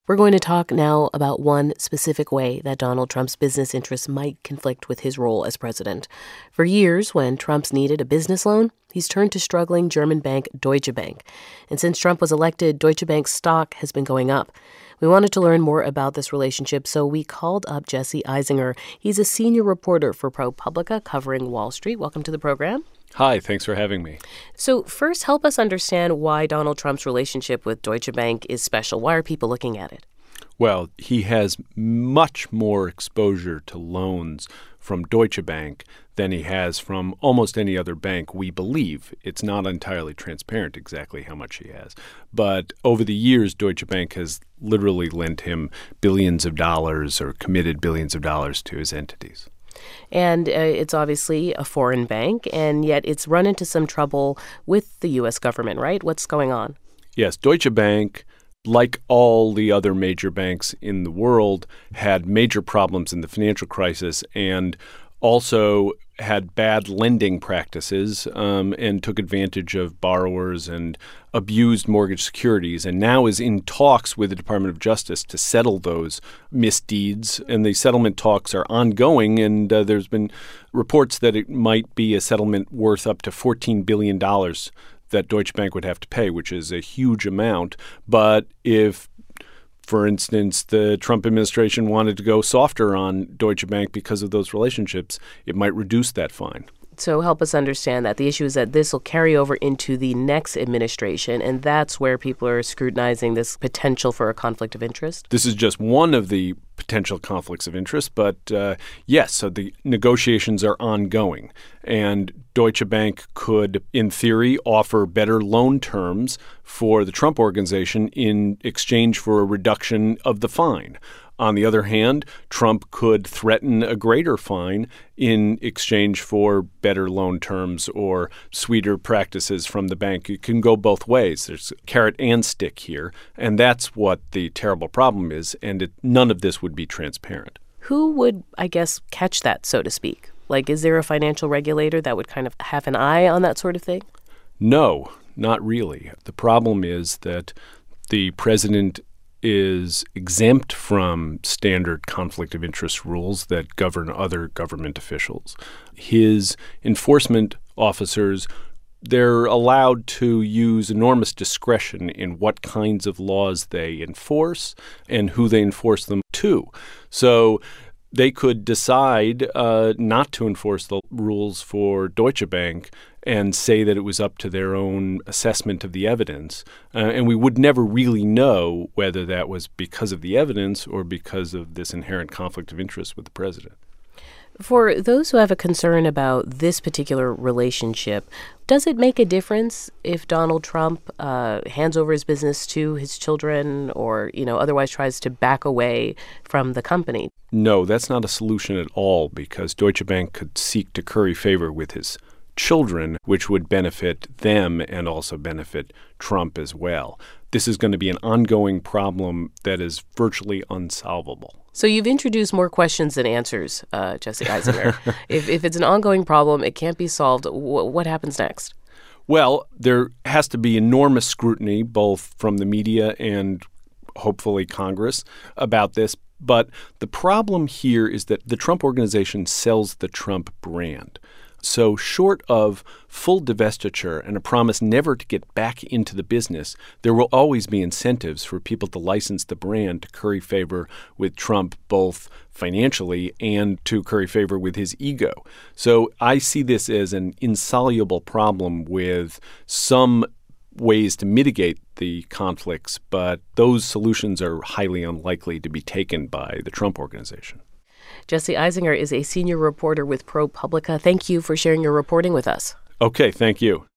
We're going to talk now about one specific way that Donald Trump's business interests might conflict with his role as president. For years, when Trump's needed a business loan, he's turned to struggling German bank Deutsche Bank. And since Trump was elected, Deutsche Bank's stock has been going up. We wanted to learn more about this relationship, so we called up Jesse Eisinger. He's a senior reporter for ProPublica covering Wall Street. Welcome to the program. Hi, thanks for having me. So first, help us understand why Donald Trump's relationship with Deutsche Bank is special. Why are people looking at it? Well, he has much more exposure to loans from Deutsche Bank than he has from almost any other bank, we believe. It's not entirely transparent exactly how much he has. But over the years, Deutsche Bank has literally lent him billions of dollars or committed billions of dollars to his entities. And it's obviously a foreign bank, and yet it's run into some trouble with the U.S. government, right? What's going on? Yes, Deutsche Bank, like all the other major banks in the world, had major problems in the financial crisis and also had bad lending practices and took advantage of borrowers and abused mortgage securities, and now is in talks with the Department of Justice to settle those misdeeds. And the settlement talks are ongoing, and there's been reports that it might be a settlement worth up to $14 billion that Deutsche Bank would have to pay, which is a huge amount. But if, for instance, the Trump administration wanted to go softer on Deutsche Bank because of those relationships, it might reduce that fine. So help us understand that. The issue is that this will carry over into the next administration, and that's where people are scrutinizing this potential for a conflict of interest? This is just one of the potential conflicts of interest, but yes, so the negotiations are ongoing. And Deutsche Bank could, in theory, offer better loan terms for the Trump organization in exchange for a reduction of the fine. On the other hand, Trump could threaten a greater fine in exchange for better loan terms or sweeter practices from the bank. It can go both ways. There's carrot and stick here, and that's what the terrible problem is, and none of this would be transparent. Who would, I guess, catch that, so to speak? Like, is there a financial regulator that would kind of have an eye on that sort of thing? No, not really. The problem is that the president is exempt from standard conflict of interest rules that govern other government officials. His enforcement officers, they're allowed to use enormous discretion in what kinds of laws they enforce and who they enforce them to. So they could decide not to enforce the rules for Deutsche Bank and say that it was up to their own assessment of the evidence. And we would never really know whether that was because of the evidence or because of this inherent conflict of interest with the president. For those who have a concern about this particular relationship, does it make a difference if Donald Trump hands over his business to his children or, otherwise tries to back away from the company? No, that's not a solution at all, because Deutsche Bank could seek to curry favor with his children, which would benefit them and also benefit Trump as well. This is going to be an ongoing problem that is virtually unsolvable. So you've introduced more questions than answers, Jesse Eisinger. If it's an ongoing problem, it can't be solved, what happens next? Well, there has to be enormous scrutiny, both from the media and hopefully Congress, about this. But the problem here is that the Trump organization sells the Trump brand. So short of full divestiture and a promise never to get back into the business, there will always be incentives for people to license the brand to curry favor with Trump, both financially and to curry favor with his ego. So I see this as an insoluble problem with some ways to mitigate the conflicts, but those solutions are highly unlikely to be taken by the Trump organization. Jesse Eisinger is a senior reporter with ProPublica. Thank you for sharing your reporting with us. Okay, thank you.